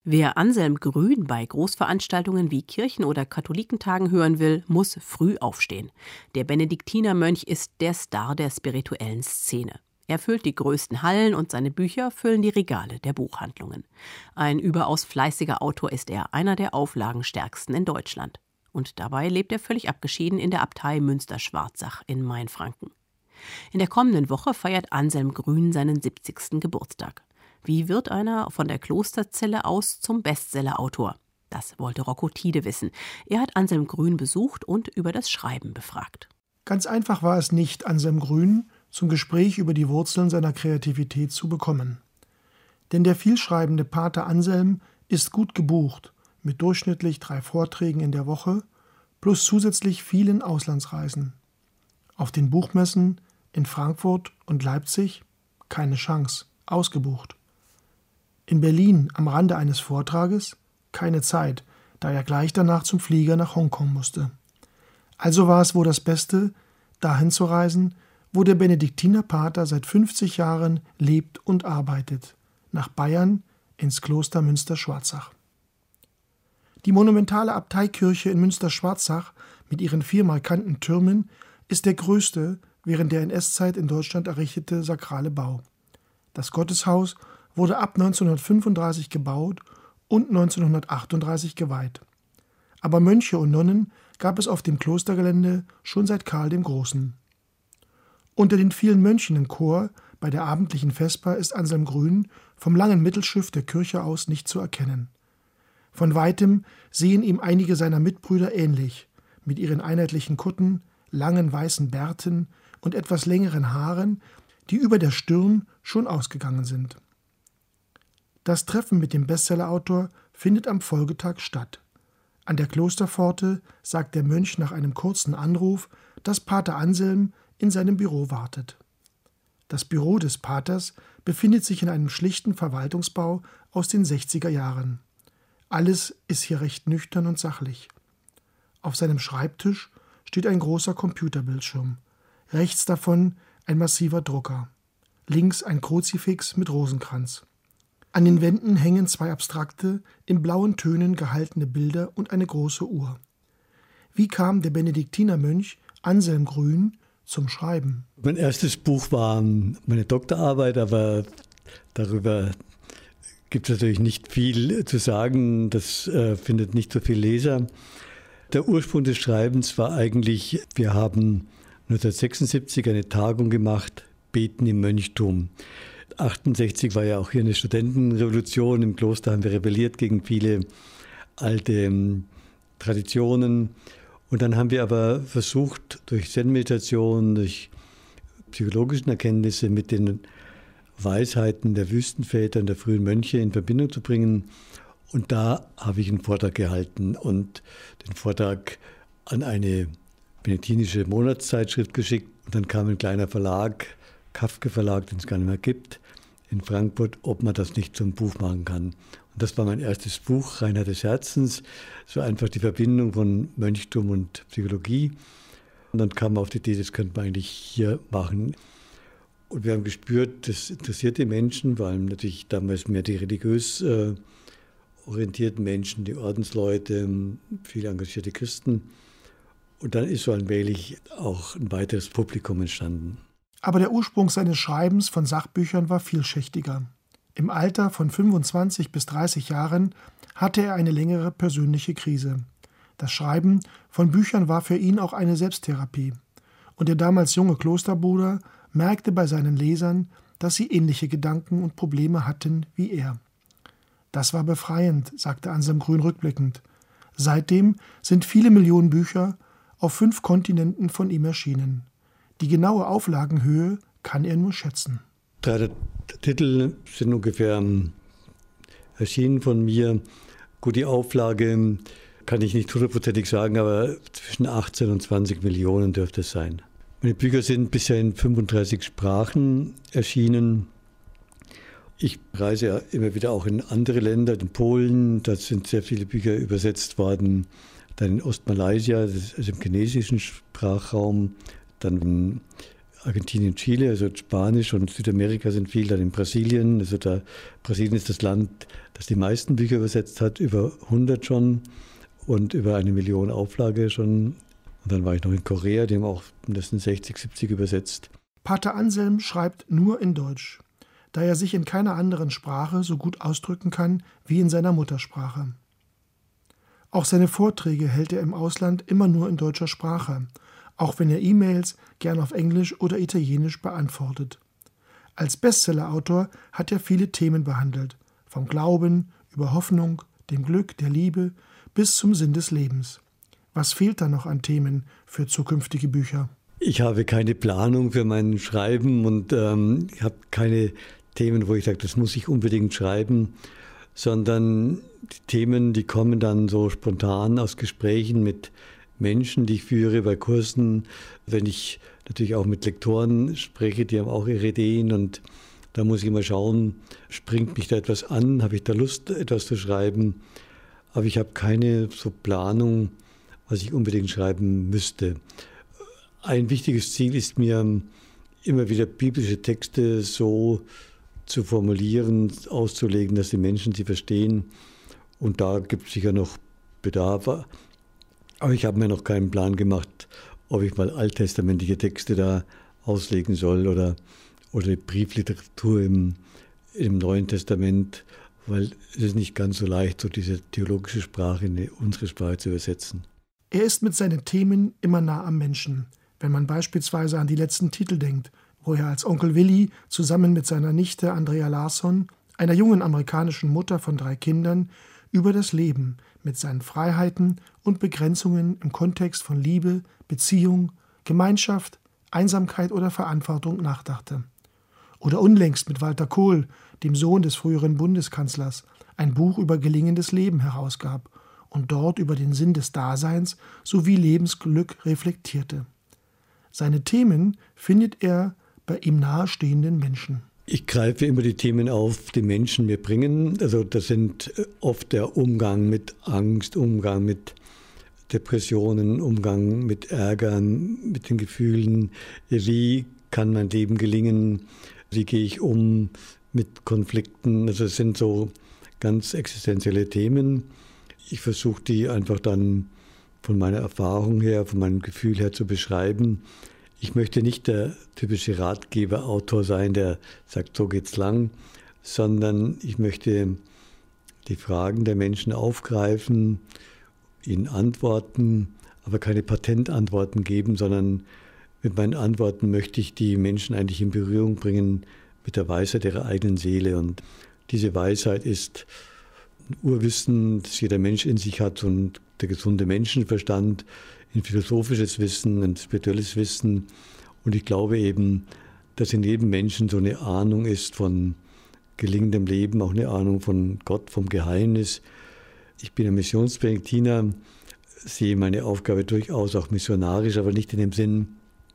Wer Anselm Grün bei Großveranstaltungen wie Kirchen- oder Katholikentagen hören will, muss früh aufstehen. Der Benediktinermönch ist der Star der spirituellen Szene. Er füllt die größten Hallen und seine Bücher füllen die Regale der Buchhandlungen. Ein überaus fleißiger Autor ist er, einer der auflagenstärksten in Deutschland. Und dabei lebt er völlig abgeschieden in der Abtei Münster-Schwarzach in Mainfranken. In der kommenden Woche feiert Anselm Grün seinen 70. Geburtstag. Wie wird einer von der Klosterzelle aus zum Bestsellerautor? Das wollte Rocco Tiede wissen. Er hat Anselm Grün besucht und über das Schreiben befragt. Ganz einfach war es nicht, Anselm Grün zum Gespräch über die Wurzeln seiner Kreativität zu bekommen. Denn der vielschreibende Pater Anselm ist gut gebucht, mit durchschnittlich 3 Vorträgen in der Woche, plus zusätzlich vielen Auslandsreisen. Auf den Buchmessen in Frankfurt und Leipzig keine Chance, ausgebucht. In Berlin am Rande eines Vortrages keine Zeit, da er gleich danach zum Flieger nach Hongkong musste. Also war es wohl das Beste, dahin zu reisen, wo der Benediktinerpater seit 50 Jahren lebt und arbeitet, nach Bayern ins Kloster Münster-Schwarzach. Die monumentale Abteikirche in Münster-Schwarzach mit ihren 4 markanten Türmen ist der größte während der NS-Zeit in Deutschland errichtete sakrale Bau. Das Gotteshaus wurde ab 1935 gebaut und 1938 geweiht. Aber Mönche und Nonnen gab es auf dem Klostergelände schon seit Karl dem Großen. Unter den vielen Mönchen im Chor bei der abendlichen Vesper ist Anselm Grün vom langen Mittelschiff der Kirche aus nicht zu erkennen. Von weitem sehen ihm einige seiner Mitbrüder ähnlich, mit ihren einheitlichen Kutten, langen weißen Bärten und etwas längeren Haaren, die über der Stirn schon ausgegangen sind. Das Treffen mit dem Bestsellerautor findet am Folgetag statt. An der Klosterpforte sagt der Mönch nach einem kurzen Anruf, dass Pater Anselm in seinem Büro wartet. Das Büro des Paters befindet sich in einem schlichten Verwaltungsbau aus den 60er Jahren. Alles ist hier recht nüchtern und sachlich. Auf seinem Schreibtisch steht ein großer Computerbildschirm. Rechts davon ein massiver Drucker. Links ein Kruzifix mit Rosenkranz. An den Wänden hängen 2 abstrakte, in blauen Tönen gehaltene Bilder und eine große Uhr. Wie kam der Benediktinermönch Anselm Grün zum Schreiben? Mein erstes Buch war meine Doktorarbeit, aber darüber gibt es natürlich nicht viel zu sagen. Das findet nicht so viel Leser. Der Ursprung des Schreibens war eigentlich, wir haben 1976 eine Tagung gemacht, Beten im Mönchtum. 1968 war ja auch hier eine Studentenrevolution. Im Kloster haben wir rebelliert gegen viele alte Traditionen. Und dann haben wir aber versucht, durch Zen-Meditation, durch psychologische Erkenntnisse mit den Weisheiten der Wüstenväter und der frühen Mönche in Verbindung zu bringen. Und da habe ich einen Vortrag gehalten und den Vortrag an eine benediktinische Monatszeitschrift geschickt. Und dann kam ein kleiner Verlag, Kafke Verlag, den es gar nicht mehr gibt, in Frankfurt, ob man das nicht zum Buch machen kann. Und das war mein erstes Buch, Reinheit des Herzens, so einfach die Verbindung von Mönchtum und Psychologie. Und dann kam man auf die Idee, das könnte man eigentlich hier machen. Und wir haben gespürt, das interessiert die Menschen, vor allem natürlich damals mehr die religiös orientierten Menschen, die Ordensleute, viele engagierte Christen. Und dann ist so allmählich auch ein weiteres Publikum entstanden. Aber der Ursprung seines Schreibens von Sachbüchern war vielschichtiger. Im Alter von 25 bis 30 Jahren hatte er eine längere persönliche Krise. Das Schreiben von Büchern war für ihn auch eine Selbsttherapie. Und der damals junge Klosterbruder merkte bei seinen Lesern, dass sie ähnliche Gedanken und Probleme hatten wie er. Das war befreiend, sagte Anselm Grün rückblickend. Seitdem sind viele Millionen Bücher auf 5 Kontinenten von ihm erschienen. Die genaue Auflagenhöhe kann er nur schätzen. 3 Titel sind ungefähr erschienen von mir. Gut, die Auflage kann ich nicht hundertprozentig sagen, aber zwischen 18 und 20 Millionen dürfte es sein. Meine Bücher sind bisher in 35 Sprachen erschienen. Ich reise ja immer wieder auch in andere Länder, in Polen, da sind sehr viele Bücher übersetzt worden. Dann in Ostmalaysia, das ist also im chinesischen Sprachraum. Dann Argentinien, Chile, also Spanisch und Südamerika sind viel, dann in Brasilien. Also Brasilien ist das Land, das die meisten Bücher übersetzt hat, über 100 schon und über 1 Million Auflage schon. Und dann war ich noch in Korea, die haben auch mindestens 60, 70 übersetzt. Pater Anselm schreibt nur in Deutsch, da er sich in keiner anderen Sprache so gut ausdrücken kann wie in seiner Muttersprache. Auch seine Vorträge hält er im Ausland immer nur in deutscher Sprache, auch wenn er E-Mails gern auf Englisch oder Italienisch beantwortet. Als Bestsellerautor hat er viele Themen behandelt, vom Glauben über Hoffnung, dem Glück, der Liebe bis zum Sinn des Lebens. Was fehlt da noch an Themen für zukünftige Bücher? Ich habe keine Planung für mein Schreiben und ich habe keine Themen, wo ich sage, das muss ich unbedingt schreiben, sondern die Themen, die kommen dann so spontan aus Gesprächen mit Menschen, die ich führe bei Kursen, wenn ich natürlich auch mit Lektoren spreche, die haben auch ihre Ideen und da muss ich mal schauen, springt mich da etwas an, habe ich da Lust, etwas zu schreiben, aber ich habe keine so Planung, was ich unbedingt schreiben müsste. Ein wichtiges Ziel ist mir, immer wieder biblische Texte so zu formulieren, auszulegen, dass die Menschen sie verstehen. Und da gibt es sicher noch Bedarf. Aber ich habe mir noch keinen Plan gemacht, ob ich mal alttestamentliche Texte da auslegen soll oder die Briefliteratur im Neuen Testament, weil es ist nicht ganz so leicht, so diese theologische Sprache in unsere Sprache zu übersetzen. Er ist mit seinen Themen immer nah am Menschen. Wenn man beispielsweise an die letzten Titel denkt, wo er als Onkel Willi zusammen mit seiner Nichte Andrea Larsson, einer jungen amerikanischen Mutter von 3 Kindern, über das Leben mit seinen Freiheiten und Begrenzungen im Kontext von Liebe, Beziehung, Gemeinschaft, Einsamkeit oder Verantwortung nachdachte. Oder unlängst mit Walter Kohl, dem Sohn des früheren Bundeskanzlers, ein Buch über gelingendes Leben herausgab und dort über den Sinn des Daseins sowie Lebensglück reflektierte. Seine Themen findet er bei ihm nahestehenden Menschen. Ich greife immer die Themen auf, die Menschen mir bringen. Also das sind oft der Umgang mit Angst, Umgang mit Depressionen, Umgang mit Ärgern, mit den Gefühlen. Wie kann mein Leben gelingen? Wie gehe ich um mit Konflikten? Also es sind so ganz existenzielle Themen. Ich versuche die einfach dann von meiner Erfahrung her, von meinem Gefühl her zu beschreiben. Ich möchte nicht der typische Ratgeber-Autor sein, der sagt, so geht's lang, sondern ich möchte die Fragen der Menschen aufgreifen, ihnen antworten, aber keine Patentantworten geben, sondern mit meinen Antworten möchte ich die Menschen eigentlich in Berührung bringen mit der Weisheit ihrer eigenen Seele. Und diese Weisheit ist ein Urwissen, das jeder Mensch in sich hat und der gesunde Menschenverstand, ein philosophisches Wissen, ein spirituelles Wissen. Und ich glaube eben, dass in jedem Menschen so eine Ahnung ist von gelingendem Leben, auch eine Ahnung von Gott, vom Geheimnis. Ich bin ein Missionsbenediktiner, sehe meine Aufgabe durchaus auch missionarisch, aber nicht in dem Sinn,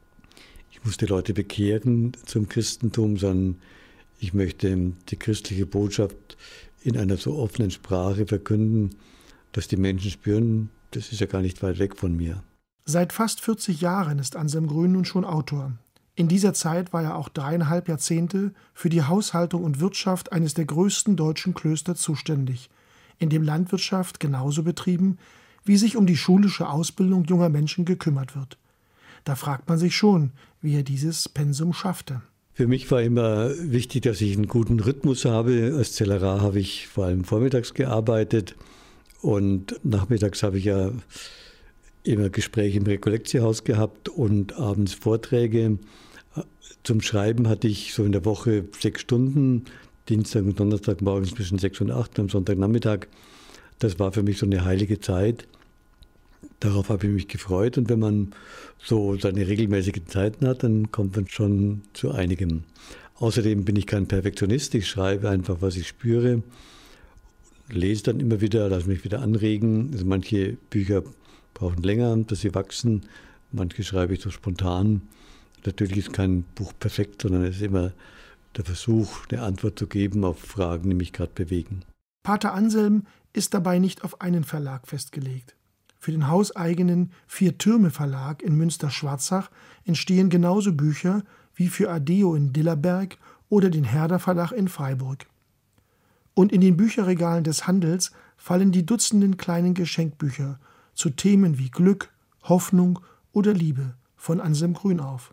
ich muss die Leute bekehren zum Christentum, sondern ich möchte die christliche Botschaft in einer so offenen Sprache verkünden, dass die Menschen spüren, das ist ja gar nicht weit weg von mir. Seit fast 40 Jahren ist Anselm Grün nun schon Autor. In dieser Zeit war er auch 3,5 Jahrzehnte für die Haushaltung und Wirtschaft eines der größten deutschen Klöster zuständig, in dem Landwirtschaft genauso betrieben, wie sich um die schulische Ausbildung junger Menschen gekümmert wird. Da fragt man sich schon, wie er dieses Pensum schaffte. Für mich war immer wichtig, dass ich einen guten Rhythmus habe. Als Zellerar habe ich vor allem vormittags gearbeitet. Und nachmittags habe ich ja immer Gespräche im Rekollektiehaus gehabt und abends Vorträge. Zum Schreiben hatte ich so in der Woche 6 Stunden, Dienstag und Donnerstag morgens zwischen 6 und 8 und am Sonntagnachmittag. Das war für mich so eine heilige Zeit. Darauf habe ich mich gefreut. Und wenn man so seine regelmäßigen Zeiten hat, dann kommt man schon zu einigem. Außerdem bin ich kein Perfektionist. Ich schreibe einfach, was ich spüre. Lese dann immer wieder, lasse mich wieder anregen. Also manche Bücher brauchen länger, dass sie wachsen. Manche schreibe ich so spontan. Natürlich ist kein Buch perfekt, sondern es ist immer der Versuch, eine Antwort zu geben auf Fragen, die mich gerade bewegen. Pater Anselm ist dabei nicht auf einen Verlag festgelegt. Für den hauseigenen Vier-Türme-Verlag in Münster-Schwarzach entstehen genauso Bücher wie für Adeo in Dillerberg oder den Herder Verlag in Freiburg. Und in den Bücherregalen des Handels fallen die dutzenden kleinen Geschenkbücher zu Themen wie Glück, Hoffnung oder Liebe von Anselm Grün auf.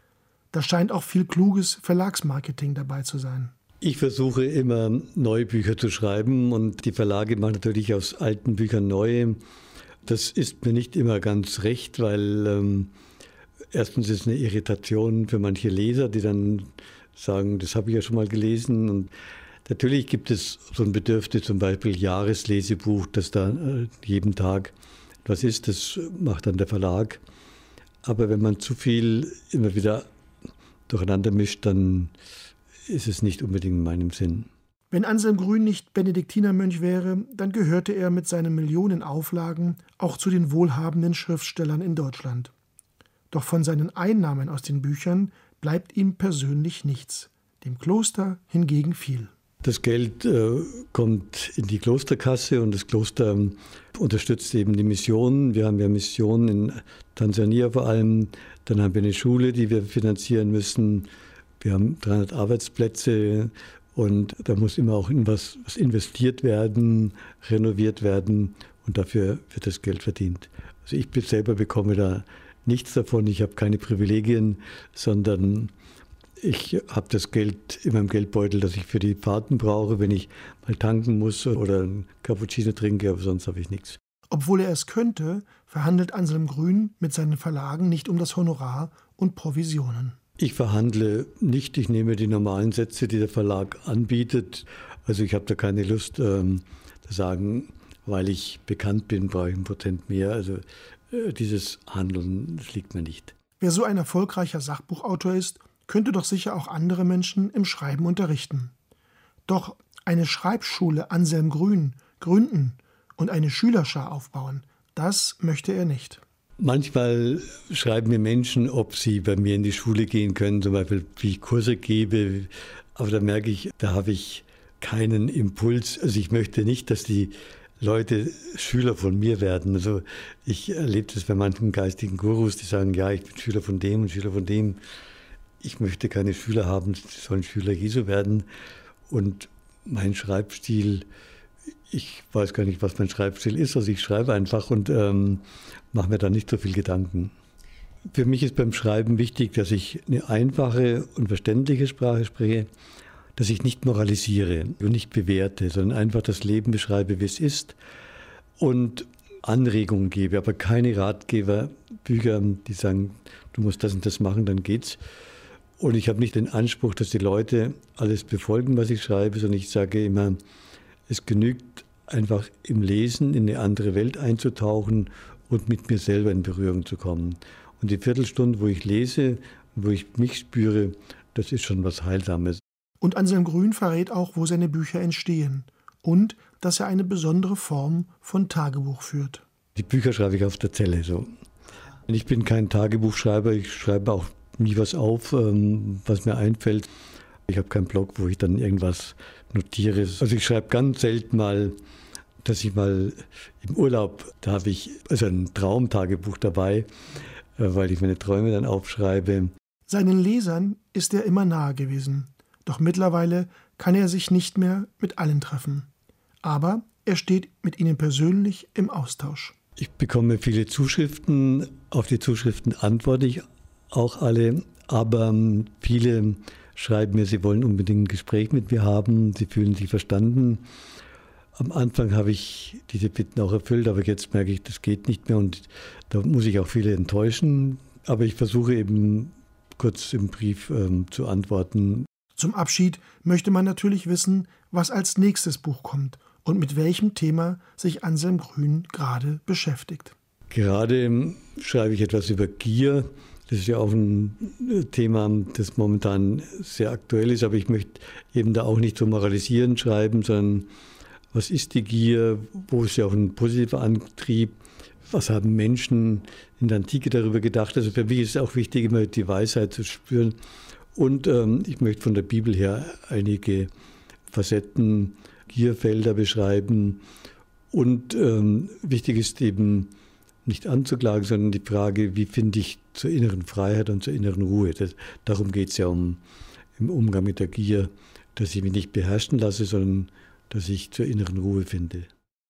Da scheint auch viel kluges Verlagsmarketing dabei zu sein. Ich versuche immer, neue Bücher zu schreiben und die Verlage machen natürlich aus alten Büchern neue. Das ist mir nicht immer ganz recht, weil erstens ist es eine Irritation für manche Leser, die dann sagen, das habe ich ja schon mal gelesen. Und natürlich gibt es so ein Bedürfnis, zum Beispiel Jahreslesebuch, das da jeden Tag was ist, das macht dann der Verlag. Aber wenn man zu viel immer wieder durcheinander mischt, dann ist es nicht unbedingt in meinem Sinn. Wenn Anselm Grün nicht Benediktinermönch wäre, dann gehörte er mit seinen Millionen Auflagen auch zu den wohlhabenden Schriftstellern in Deutschland. Doch von seinen Einnahmen aus den Büchern bleibt ihm persönlich nichts, dem Kloster hingegen viel. Das Geld kommt in die Klosterkasse und das Kloster unterstützt eben die Missionen. Wir haben ja Missionen in Tansania vor allem. Dann haben wir eine Schule, die wir finanzieren müssen. Wir haben 300 Arbeitsplätze und da muss immer auch in was investiert werden, renoviert werden und dafür wird das Geld verdient. Also ich selber bekomme da nichts davon. Ich habe keine Privilegien, sondern ich habe das Geld in meinem Geldbeutel, das ich für die Fahrten brauche, wenn ich mal tanken muss oder einen Cappuccino trinke, aber sonst habe ich nichts. Obwohl er es könnte, verhandelt Anselm Grün mit seinen Verlagen nicht um das Honorar und Provisionen. Ich verhandle nicht, ich nehme die normalen Sätze, die der Verlag anbietet. Also ich habe da keine Lust zu sagen, weil ich bekannt bin, brauche ich 1% mehr. Also dieses Handeln, das liegt mir nicht. Wer so ein erfolgreicher Sachbuchautor ist, könnte doch sicher auch andere Menschen im Schreiben unterrichten. Doch eine Schreibschule Anselm Grün gründen und eine Schülerschar aufbauen, das möchte er nicht. Manchmal schreiben mir Menschen, ob sie bei mir in die Schule gehen können, zum Beispiel wie ich Kurse gebe. Aber da merke ich, da habe ich keinen Impuls. Also ich möchte nicht, dass die Leute Schüler von mir werden. Also ich erlebe das bei manchen geistigen Gurus, die sagen, ja, ich bin Schüler von dem und Schüler von dem. Ich möchte keine Schüler haben, sie sollen Schüler Jesu werden. Und mein Schreibstil, ich weiß gar nicht, was mein Schreibstil ist. Also ich schreibe einfach und mache mir da nicht so viel Gedanken. Für mich ist beim Schreiben wichtig, dass ich eine einfache und verständliche Sprache spreche, dass ich nicht moralisiere und nicht bewerte, sondern einfach das Leben beschreibe, wie es ist und Anregungen gebe, aber keine Ratgeberbücher, die sagen, du musst das und das machen, dann geht's. Und ich habe nicht den Anspruch, dass die Leute alles befolgen, was ich schreibe, sondern ich sage immer, es genügt einfach im Lesen in eine andere Welt einzutauchen und mit mir selber in Berührung zu kommen. Und die Viertelstunde, wo ich lese, wo ich mich spüre, das ist schon was Heilsames. Und Anselm Grün verrät auch, wo seine Bücher entstehen und dass er eine besondere Form von Tagebuch führt. Die Bücher schreibe ich auf der Zelle so. Ich bin kein Tagebuchschreiber, ich schreibe auch nie was auf, was mir einfällt. Ich habe keinen Blog, wo ich dann irgendwas notiere. Also ich schreibe ganz selten mal, dass ich mal im Urlaub, da habe ich also ein Traumtagebuch dabei, weil ich meine Träume dann aufschreibe. Seinen Lesern ist er immer nahe gewesen. Doch mittlerweile kann er sich nicht mehr mit allen treffen. Aber er steht mit ihnen persönlich im Austausch. Ich bekomme viele Zuschriften. Auf die Zuschriften antworte ich auch alle. Aber viele schreiben mir, sie wollen unbedingt ein Gespräch mit mir haben. Sie fühlen sich verstanden. Am Anfang habe ich diese Bitten auch erfüllt, aber jetzt merke ich, das geht nicht mehr. Und da muss ich auch viele enttäuschen. Aber ich versuche eben kurz im Brief zu antworten. Zum Abschied möchte man natürlich wissen, was als nächstes Buch kommt und mit welchem Thema sich Anselm Grün gerade beschäftigt. Gerade schreibe ich etwas über Gier. Das ist ja auch ein Thema, das momentan sehr aktuell ist, aber ich möchte eben da auch nicht so moralisierend schreiben, sondern was ist die Gier? Wo ist ja auch ein positiver Antrieb? Was haben Menschen in der Antike darüber gedacht? Also für mich ist es auch wichtig, immer die Weisheit zu spüren. Und ich möchte von der Bibel her einige Facetten, Gierfelder beschreiben. Und wichtig ist eben nicht anzuklagen, sondern die Frage, wie finde ich zur inneren Freiheit und zur inneren Ruhe. Darum geht es ja im Umgang mit der Gier, dass ich mich nicht beherrschen lasse, sondern dass ich zur inneren Ruhe finde.